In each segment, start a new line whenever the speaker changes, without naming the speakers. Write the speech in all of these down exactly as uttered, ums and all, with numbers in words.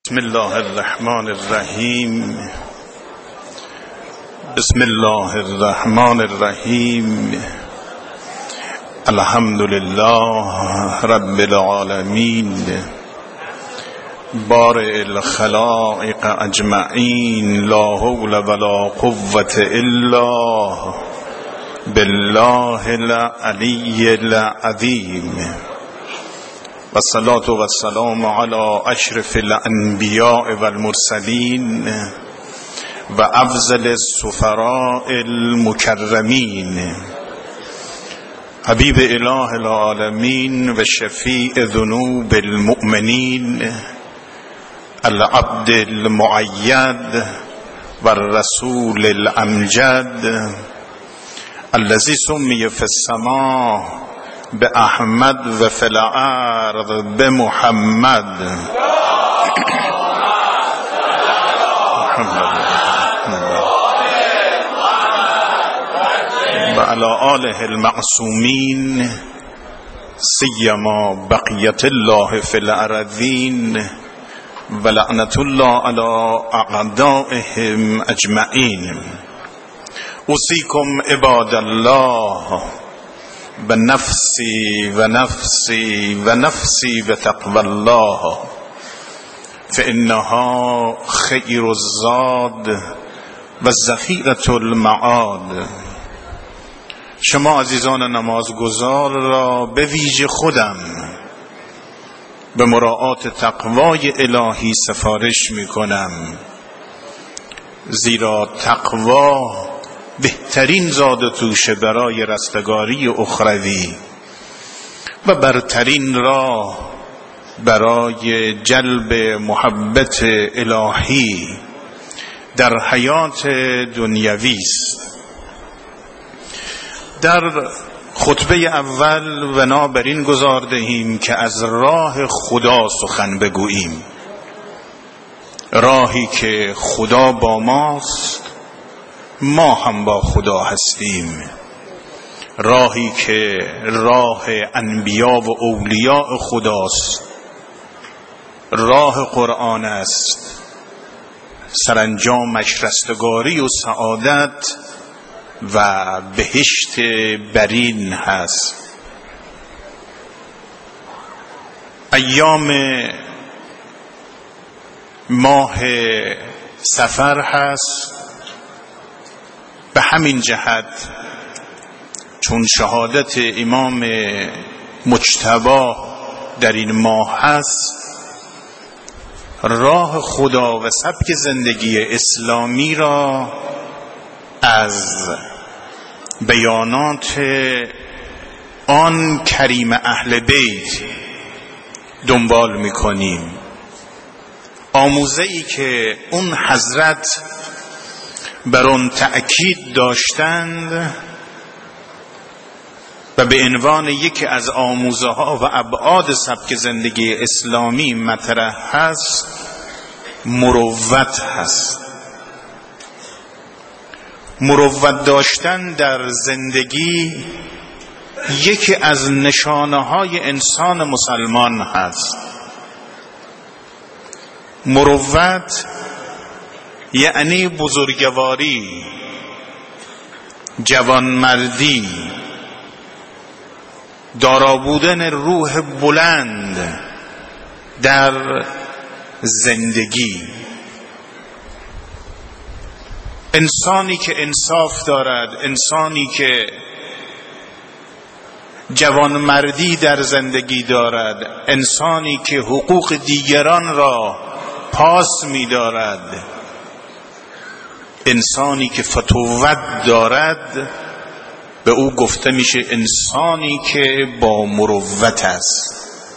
بسم الله الرحمن الرحیم بسم الله الرحمن الرحیم الحمد لله رب العالمین بارئ الخلائق اجمعین لا حول ولا قوة الا بالله العلی العظیم و الصلاة و السلام علی اشرف الانبیاء و المرسلین و افضل السفراء المکرمین حبیب اله العالمین و شفیع ذنوب المؤمنین العبد المؤید و الرسول الامجد الذي سمي في السماء بأحمد و فی الارض بمحمد و علی آله المعصومین سیما بقیت الله فی الارضین و لعنت الله علی اعدائهم اجمعین. اوصیکم عباد الله و نفسی و نفسی و نفسی و تقوی الله فانها خیر الزاد و ذخیرة المعاد. شما عزیزان نمازگزار را به ویژه خودم به مراعات تقوای الهی سفارش می کنم، زیرا تقوا بهترین زاد و توشه برای رستگاری اخروی و برترین راه برای جلب محبت الهی در حیات دنیوی است. در خطبه اول بنا بر این گذار دهیم که از راه خدا سخن بگوییم، راهی که خدا با ماست، ما هم با خدا هستیم، راهی که راه انبیا و اولیاء خداست، راه قرآن است، سرانجامش رستگاری و سعادت و بهشت برین هست. ایام ماه سفر هست، به همین جهت چون شهادت امام مجتبی در این ماه هست، راه خدا و سبک زندگی اسلامی را از بیانات آن کریم اهل بیت دنبال می‌کنیم. آموزه‌ای که اون حضرت بر آن تأکید داشتند و به عنوان یکی از آموزه ها و ابعاد سبک زندگی اسلامی مطرح هست، مروت هست. مروت داشتن در زندگی یکی از نشانه های انسان مسلمان هست. مروت یعنی بزرگواری، جوانمردی، دارا بودن روح بلند در زندگی. انسانی که انصاف دارد، انسانی که جوانمردی در زندگی دارد، انسانی که حقوق دیگران را پاس می دارد، انسانی که فتوت دارد، به او گفته میشه انسانی که با مروت است.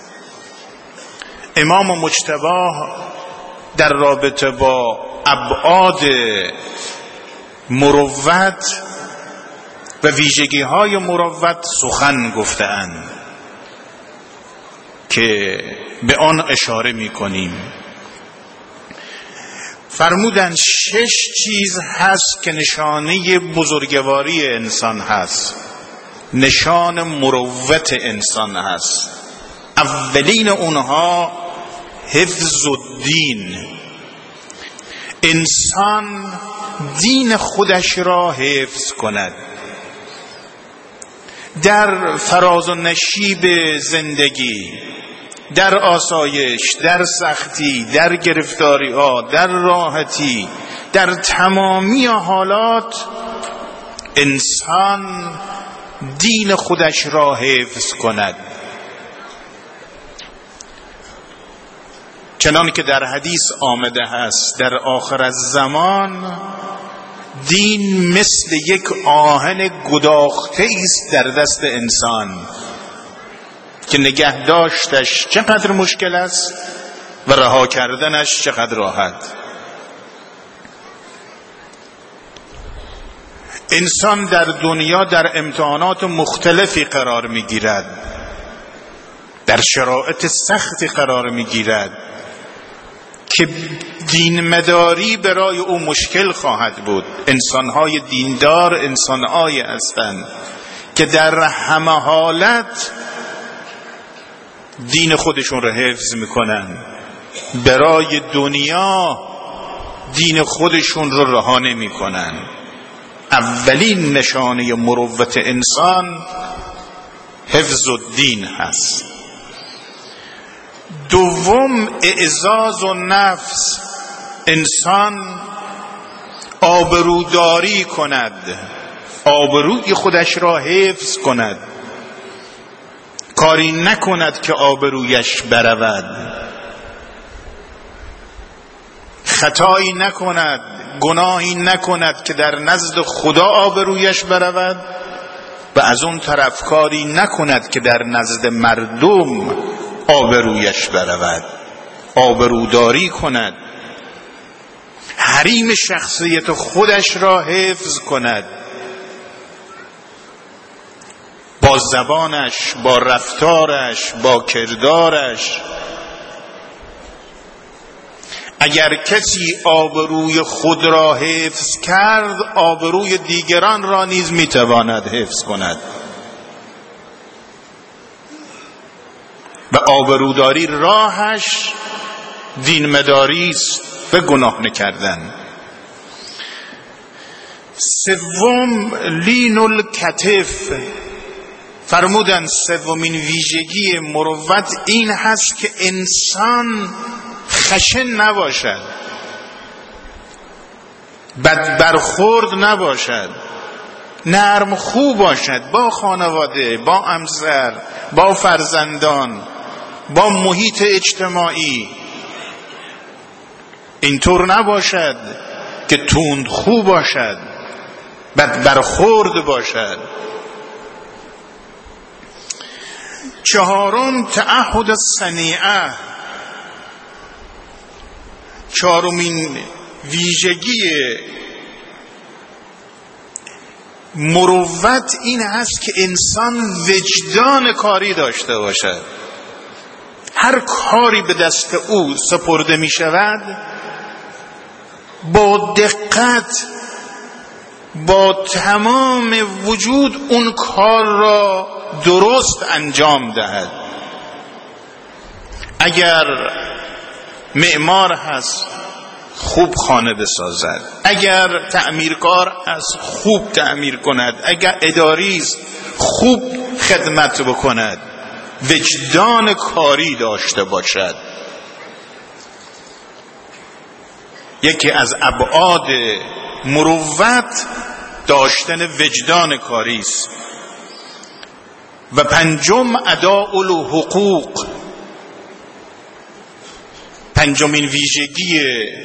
امام مجتبی در رابطه با ابعاد مروت و ویژگی های مروت سخن گفته‌اند که به آن اشاره میکنیم. فرمودن شش چیز هست که نشانه بزرگواری انسان هست، نشان مروت انسان هست. اولین اونها حفظ الدین. انسان دین خودش را حفظ کند، در فراز و نشیب زندگی، در آسایش، در سختی، در گرفتاری ها، در راحتی، در تمامی حالات انسان دین خودش را حفظ کند. چنانکه که در حدیث آمده است در آخر الزمان دین مثل یک آهن گداخته است در دست انسان که نگه داشتش چقدر مشکل است و رها کردنش چقدر راحت. انسان در دنیا در امتحانات مختلفی قرار میگیرد، در شرایط سختی قرار میگیرد که دین مداری برای او مشکل خواهد بود. انسانهای دیندار انسانهایی هستند که در همه حالت دین خودشون رو حفظ میکنن، برای دنیا دین خودشون رو رها نمیکنن. اولین نشانه مروت انسان حفظ الدین هست. دوم اعزاز و نفس، انسان آبروداری کند، آبروی خودش را حفظ کند، کاری نکند که آبرویش برود، خطایی نکند، گناهی نکند که در نزد خدا آبرویش برود و از اون طرف کاری نکند که در نزد مردم آبرویش برود. آبروداری کند، حریم شخصیت خودش را حفظ کند، با زبانش، با رفتارش، با کردارش. اگر کسی آبروی خود را حفظ کرد، آبروی دیگران را نیز میتواند حفظ کند. و آبروداری راهش دین مداری است و گناه نکردن. سوم لین الکتف، فرمودن سومین ویژگی مروت این هست که انسان خشن نباشد، بد برخورد نباشد، نرم خو باشد با خانواده، با همسر، با فرزندان، با محیط اجتماعی. اینطور نباشد که تند خو باشد، بد برخورد باشد. چهارم تعهد الصنیعه، چهارمین ویژگی مروت این هست که انسان وجدان کاری داشته باشد. هر کاری به دست او سپرده می شود با دقت، با تمام وجود اون کار را درست انجام دهد. اگر معمار هست خوب خانه بسازد، اگر تعمیرکار است خوب تعمیر کند، اگر اداری است خوب خدمت بکند، وجدان کاری داشته باشد. یکی از ابعاد مروت داشتن وجدان کاری است. و پنجم اداء الحقوق، پنجمین ویژگی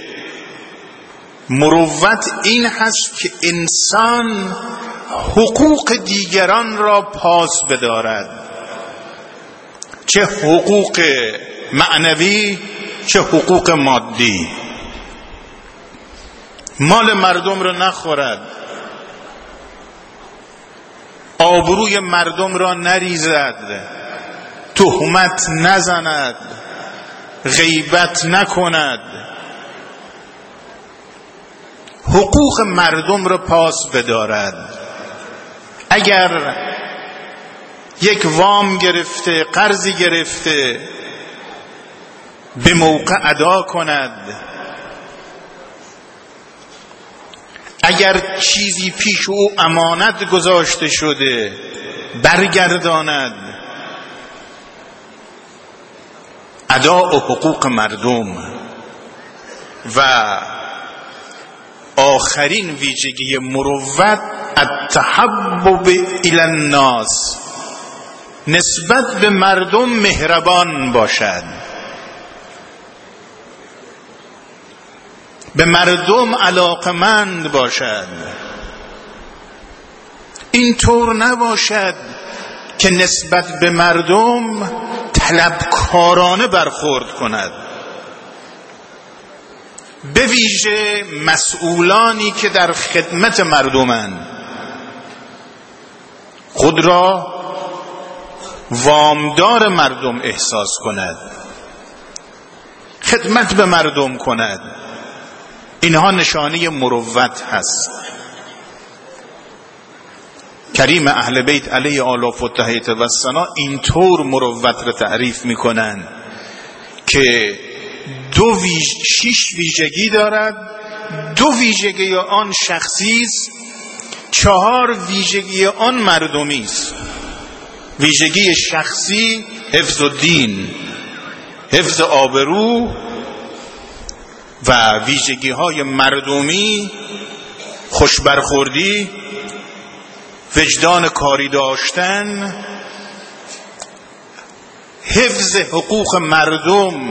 مروت این هست که انسان حقوق دیگران را پاس بدارد، چه حقوق معنوی چه حقوق مادی. مال مردم را نخورد، آبروی مردم را نریزد، تهمت نزند، غیبت نکند، حقوق مردم را پاس بدارد. اگر یک وام گرفته، قرضی گرفته، به موقع ادا کند، اگر چیزی پیش او امانت گذاشته شده برگرداند. اداء حقوق مردم. و آخرین ویژگی مروت التحبب الی الناس، نسبت به مردم مهربان باشد، به مردم علاقمند باشد. اینطور نباشد که نسبت به مردم طلبکارانه برخورد کند، به ویژه مسئولانی که در خدمت مردمند. خود را وامدار مردم احساس کند، خدمت به مردم کند. اینها نشانه مروت هست. کریم اهل بیت علیه آلاف و تحیت و ثنا اینطور مروت را تعریف میکنند که دو ویژ... شش ویژگی دارد. دو ویژگی آن شخصی است، چهار ویژگی آن مردمی است. ویژگی شخصی حفظ الدین، حفظ آبرو، و ویژگی های مردمی خوشبرخوردی، وجدان کاری داشتن، حفظ حقوق مردم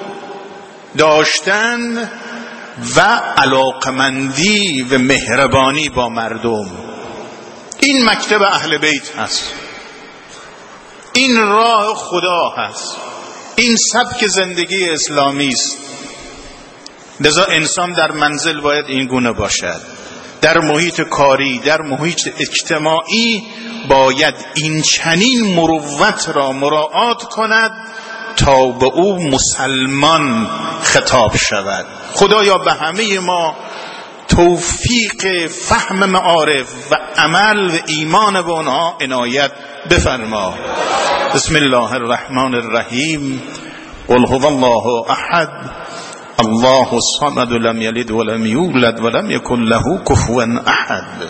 داشتن و علاقمندی و مهربانی با مردم. این مکتب اهل بیت هست، این راه خدا هست، این سبک زندگی اسلامی است. لذا انسان در منزل باید این گونه باشد، در محیط کاری، در محیط اجتماعی باید این چنین مروت را مراعات کند تا به او مسلمان خطاب شود. خدایا به همه ما توفیق فهم معارف و عمل و ایمان به آنها عنایت بفرما. بسم الله الرحمن الرحیم. قل هو الله احد الله الصمد لم یلد ولم یولد ولم یکن له کفوا احد.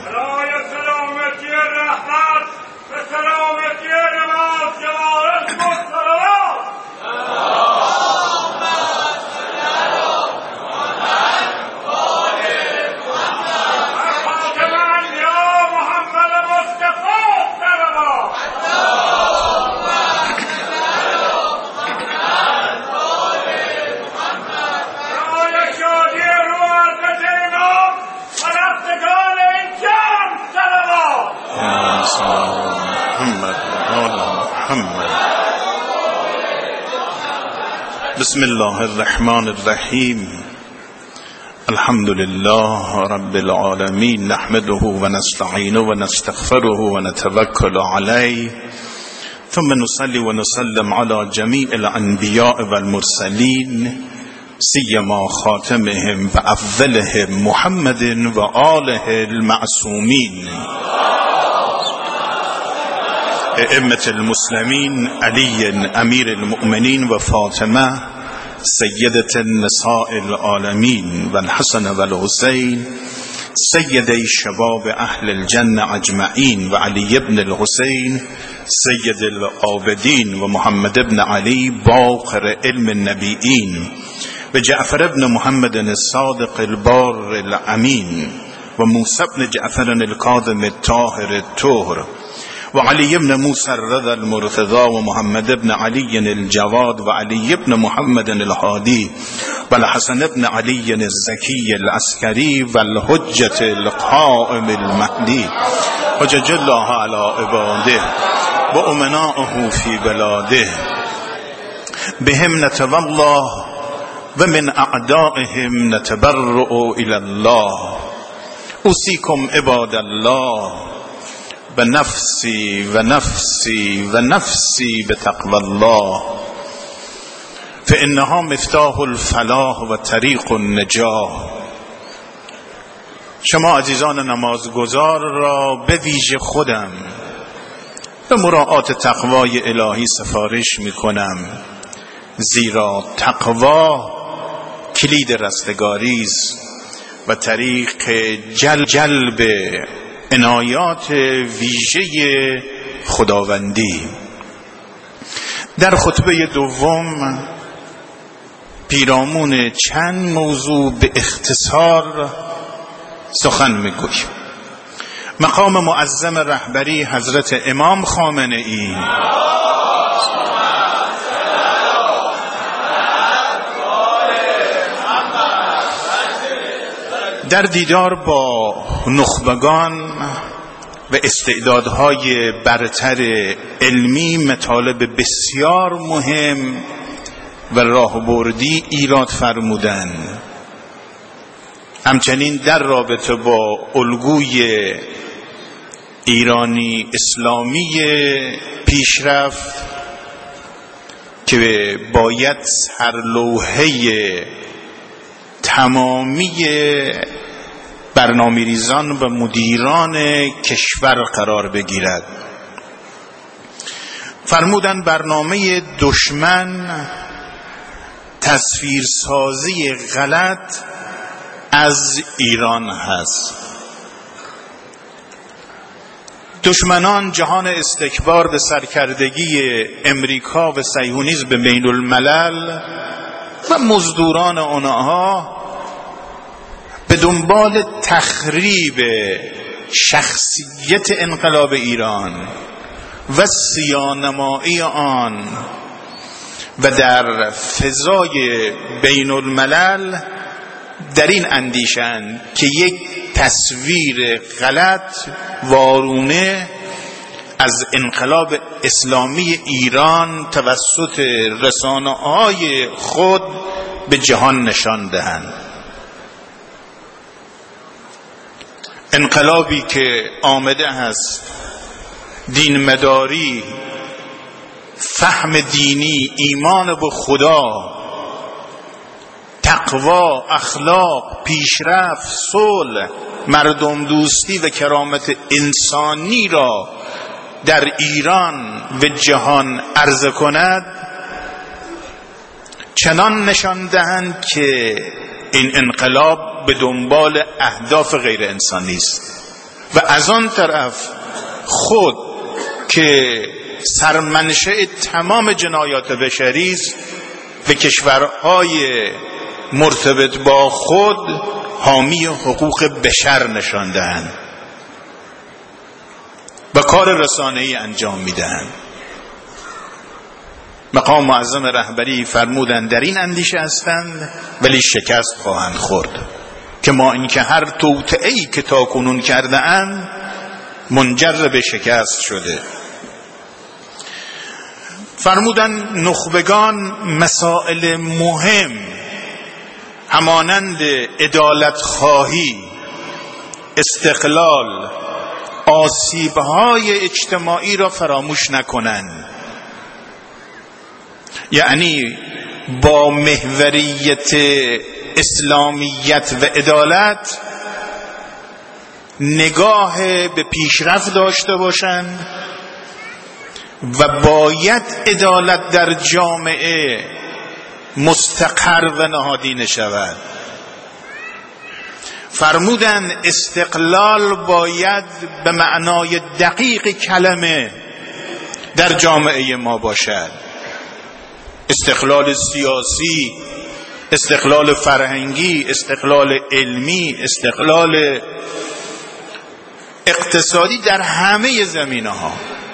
بسم الله الرحمن الرحیم. الحمد لله رب العالمین، نحمده و نستعینه و نستغفره و نتوکل علیه، ثم نصلی و نسلم علی جمیع الانبیاء والمرسلین، سیما خاتمهم و افضلهم محمد و آله المعصومین، ائمة المسلمین علی امیر المؤمنین و فاطمه سیدة النساء العالمین و الحسن و الحسین سیدی شباب اهل الجنه اجمعین و علی ابن الحسین سید العابدین و محمد ابن علی باقر علم النبیین و جعفر ابن محمد الصادق البار الامین و موسی ابن جعفر الکاظم الطاهر الطهر و علی ابن موسی الرضا المرتضى و محمد ابن علی الجواد و علی ابن محمد الهادی و الحسن ابن علی الزکی العسکری و الحجة القائم المهدی حجج الله علی عباده و امناءه فی بلاده بهم نتولى و من اعدائهم نتبرأ الی الله. اوصیکم عباد الله و نفسی و نفسی و نفسی بتقوی الله فانها مفتاح الفلاح و طریق النجاح. شما عزیزان نمازگزار را به ویژه خودم به مراعات تقوای الهی سفارش می کنم زیرا تقوا کلید رستگاری است و طریق جل جلب عنایات ویژه خداوندی. در خطبه دوم پیرامون چند موضوع به اختصار سخن میگویم. مقام معظم رهبری حضرت امام خامنه ای در دیدار با نخبگان و استعدادهای برتر علمی مطالب بسیار مهم و راهبردی ایراد فرمودند. همچنین در رابطه با الگوی ایرانی اسلامی پیشرفت که باید سرلوحه تمامی برنامه‌ریزان و مدیران کشور قرار بگیرد. فرمودن برنامه دشمن تصویرسازی غلط از ایران هست. دشمنان جهان استکبار به سرکردگی امریکا و صهیونیسم به بین الملل و مزدوران آنها به دنبال تخریب شخصیت انقلاب ایران و سیانمایی آن و در فضای بین الملل در این اندیشند که یک تصویر غلط وارونه از انقلاب اسلامی ایران توسط رسانه‌های خود به جهان نشان دهند. انقلابی که آمده است دین مداری، فهم دینی، ایمان به خدا، تقوا، اخلاق، پیشرفت، صلح، مردم دوستی و کرامت انسانی را در ایران و جهان عرضه کند، چنان نشان دهند که این انقلاب به دنبال اهداف غیر انسانی است و از آن طرف خود که سرمنشأ تمام جنایات بشری است و کشورهای مرتبط با خود حامی حقوق بشر نشان دهند و کار رسانه‌ای انجام میدهند. مقام معظم رهبری فرمودند در این اندیشه هستند ولی شکست خواهند خورد، که ما اینکه هر توطئه‌ای که تاکنون کرده اند منجر به شکست شده. فرمودند نخبگان مسائل مهم همانند عدالت خواهی، استقلال، آسیب‌های اجتماعی را فراموش نکنند. یعنی با محوریت اسلامیت و عدالت نگاه به پیشرفت داشته باشند و باید عدالت در جامعه مستقر و نهادینه شود. فرمودند استقلال باید به معنای دقیق کلمه در جامعه ما باشد. استقلال سیاسی، استقلال فرهنگی، استقلال علمی، استقلال اقتصادی در همه زمینه‌ها.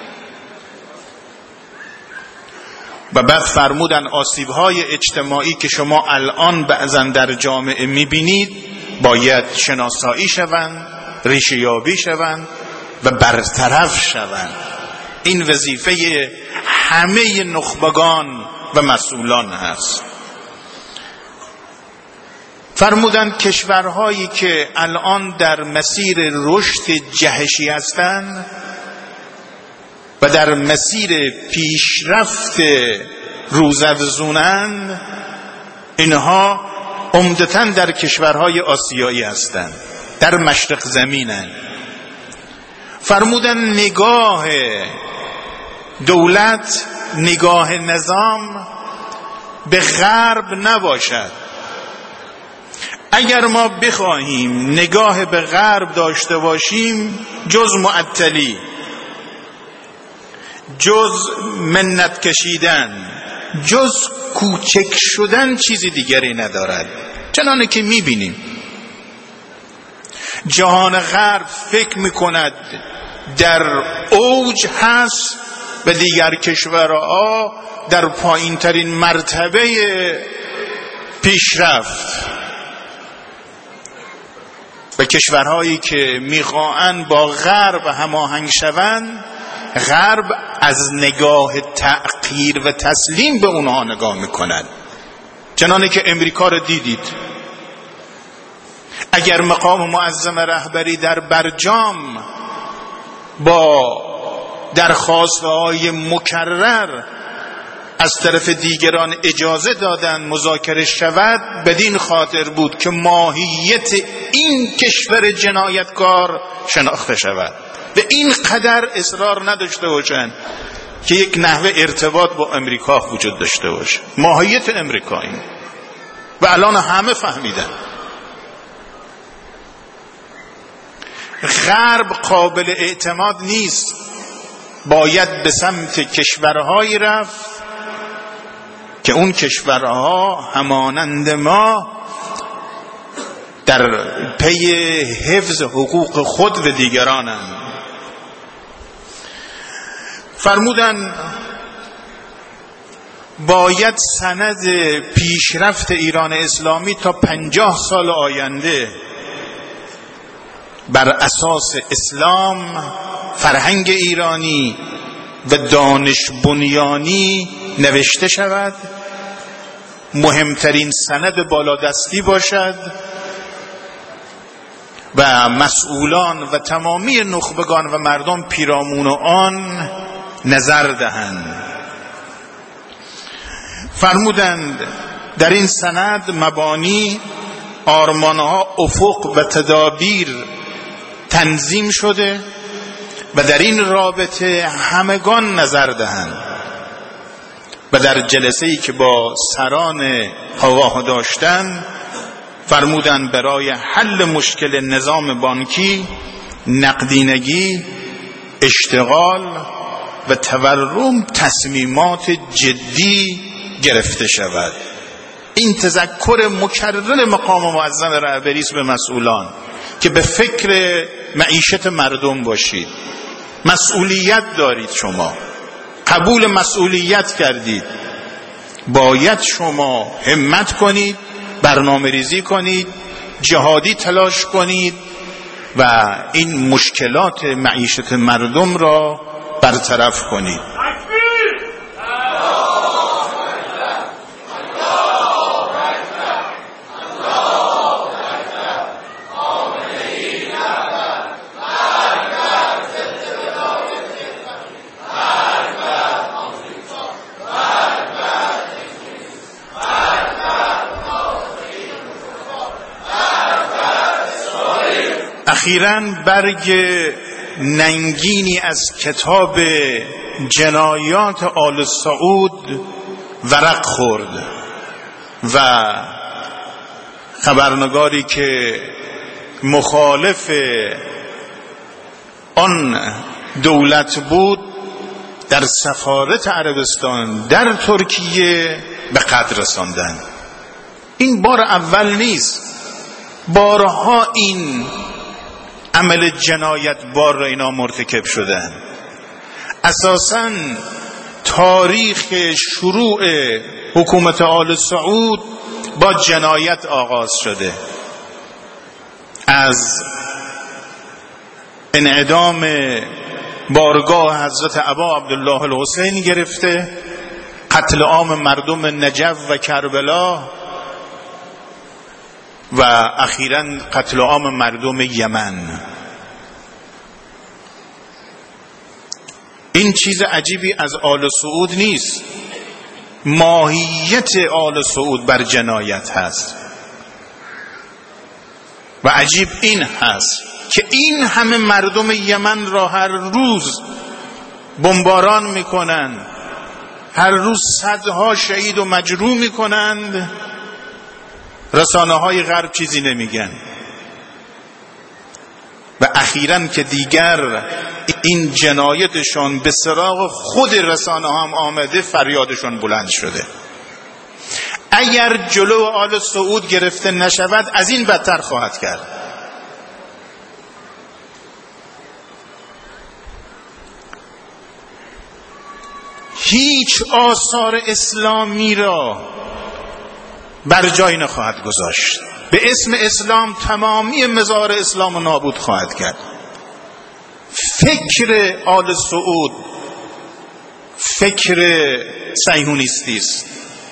و بعد فرمودن آسیب‌های اجتماعی که شما الان بعضا در جامعه می‌بینید باید شناسایی شوند، ریشه یابی شوند و برطرف شوند. این وظیفه همه نخبگان و مسئولان هست. فرمودند کشورهایی که الان در مسیر رشد جهشی هستند و در مسیر پیشرفت روزافزونند، اینها عمدتاً در کشورهای آسیایی هستند، در مشرق زمینند. فرمودن نگاه دولت، نگاه نظام به غرب نباشد. اگر ما بخواهیم نگاه به غرب داشته باشیم، جز معطلی، جز منت کشیدن، جز کوچک شدن چیزی دیگری ندارد. چنانه که میبینیم جهان غرب فکر میکند در اوج هست و دیگر کشورها در پایین ترین مرتبه پیشرفت، و کشورهایی که میخواهند با غرب هماهنگ شوند، غرب از نگاه تحقیر و تسلیم به اونها نگاه میکند. چنانه که امریکا رو دیدید، اگر مقام معظم رهبری در برجام با درخواست‌های مکرر از طرف دیگران اجازه دادن مذاکره شود، بدین خاطر بود که ماهیت این کشور جنایتکار شناخته شود و این قدر اصرار نداشته باشند که یک نحوه ارتباط با امریکا وجود داشته باشه. ماهیت امریکا این، و الان همه فهمیدن. غرب قابل اعتماد نیست، باید به سمت کشورهایی رفت که اون کشورها همانند ما در پی حفظ حقوق خود و دیگرانند. فرمودن باید سند پیشرفت ایران اسلامی تا پنجاه سال آینده بر اساس اسلام، فرهنگ ایرانی و دانش بنیانی نوشته شود، مهمترین سند بالادستی باشد و مسئولان و تمامی نخبگان و مردم پیرامون آن نظر دهند. فرمودند در این سند مبانی، آرمانها، افق و تدابیر تنظیم شده و در این رابطه همگان نظر دهند. و در جلسه‌ای که با سران قواه داشتند فرمودند برای حل مشکل نظام بانکی، نقدینگی، اشتغال و تورم تصمیمات جدی گرفته شود. این تذکر مکرر مقام معظم رهبری است به مسئولان که به فکر معیشت مردم باشید. مسئولیت دارید، شما قبول مسئولیت کردید، باید شما همت کنید، برنامه ریزی کنید، جهادی تلاش کنید و این مشکلات معیشت مردم را برطرف کنید. اخیراً برگ ننگینی از کتاب جنایات آل سعود ورق خورد و خبرنگاری که مخالف آن دولت بود در سفارت عربستان در ترکیه به قتل رساندند. این بار اول نیست، بارها این عمل جنایت بار را اینا مرتکب شدن. اساساً تاریخ شروع حکومت آل سعود با جنایت آغاز شده، از انعدام بارگاه حضرت ابا عبدالله الحسین گرفته، قتل عام مردم نجف و کربلا و اخیراً قتل عام مردم یمن. این چیز عجیبی از آل سعود نیست، ماهیت آل سعود بر جنایت هست. و عجیب این هست که این همه مردم یمن را هر روز بمباران میکنن هر روز صدها شهید و مجروح میکنند، رسانه های غرب چیزی نمیگن و اخیراً که دیگر این جنایتشون به سراغ خود رسانه هم آمده، فریادشون بلند شده. اگر جلو آل سعود گرفته نشود از این بدتر خواهد کرد. هیچ آثار اسلامی را بر جای نخواهد گذاشت. به اسم اسلام تمامی مزار اسلام رو نابود خواهد کرد. فکر آل سعود فکر صهیونیستی است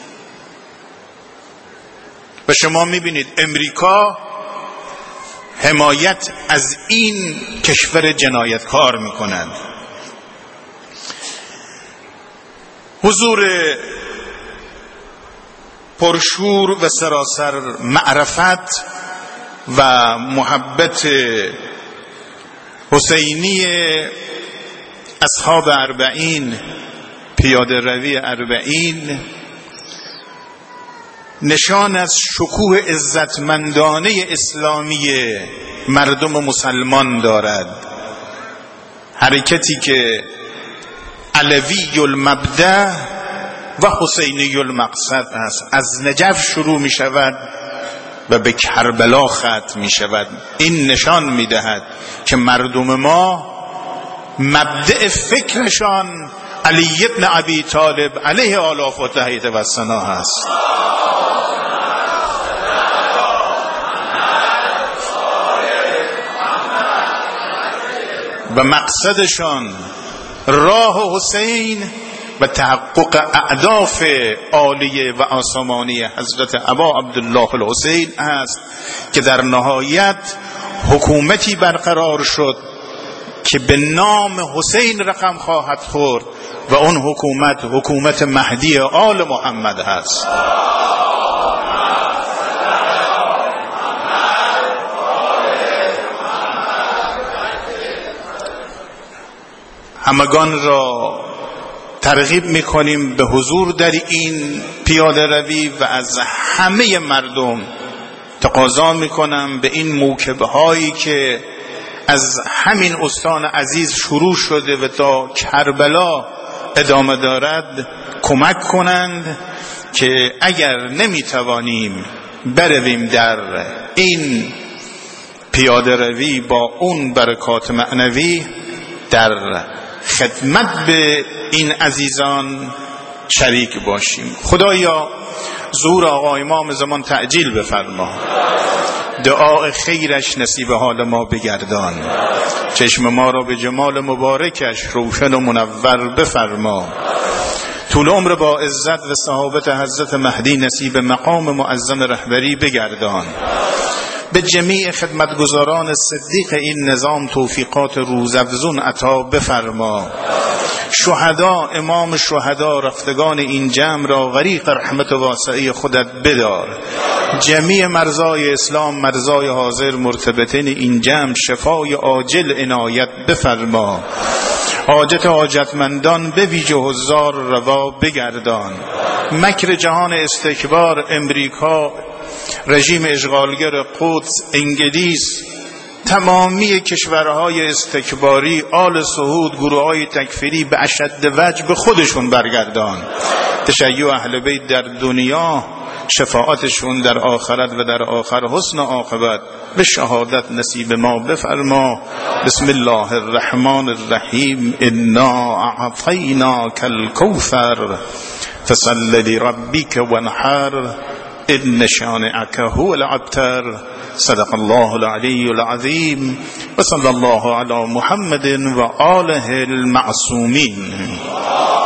و شما میبینید امریکا حمایت از این کشور جنایتکار میکنند. حضور پرشور و سراسر معرفت و محبت حسینی اصحاب اربعین، پیاده روی اربعین، نشان از شکوه عزتمندانه اسلامی مردم مسلمان دارد. حرکتی که علوی المبدأ و حسینی المقصد است، از نجف شروع می شود و به کربلا ختم می شود. این نشان می دهد که مردم ما مبدأ فکرشان علی ابن ابی طالب علیه آلاف و تحیید و ثنا هست و مقصدشان راه حسین و تحقق اهداف عالیه و آسمانی حضرت ابا عبدالله الحسین است که در نهایت حکومتی برقرار شد که به نام حسین رقم خواهد خورد و اون حکومت حکومت مهدی آل محمد است. همگان را ترغیب میکنیم به حضور در این پیاده روی و از همه مردم تقاضا میکنم به این موکبه هایی که از همین استان عزیز شروع شده و تا کربلا ادامه دارد کمک کنند که اگر نمیتوانیم برویم در این پیاده روی با اون برکات معنوی، در خدمت به این عزیزان شریک باشیم. خدایا ظهور آقا امام زمان تعجیل بفرما، دعای خیرش نصیب حال ما بگردان، چشم ما را به جمال مبارکش روشن و منور بفرما، طول عمر با عزت و صحابت حضرت مهدی نصیب مقام معظم رهبری بگردان، به جمیع خدمتگزاران صدیق این نظام توفیقات روزافزون عطا بفرما، شهدا امام شهدا رفتگان این جمع را غریق رحمت واسعه خودت بدار، جمیع مرزای اسلام مرزای حاضر مرتبطین این جمع شفای عاجل عنایت بفرما، حاجت حاجتمندان به ویژه حضار روا بگردان، مکر جهان استکبار امریکا، رژیم اشغالگر قدس، انگلیس، تمامی کشورهای استکباری، آل سعود، گروه‌های تکفیری به اشد وجه به خودشون برگردان، تشیع اهل بیت در دنیا، شفاعتشون در آخرت و در آخر حسن عاقبت به شهادت نصیب ما بفرما. بسم الله الرحمن الرحیم. انا اعطیناک الکوثر فصل لربک وانحر ان شانئک هو الابتر. صدق الله العلی العظیم و صلی الله علی محمد و آله المعصومین.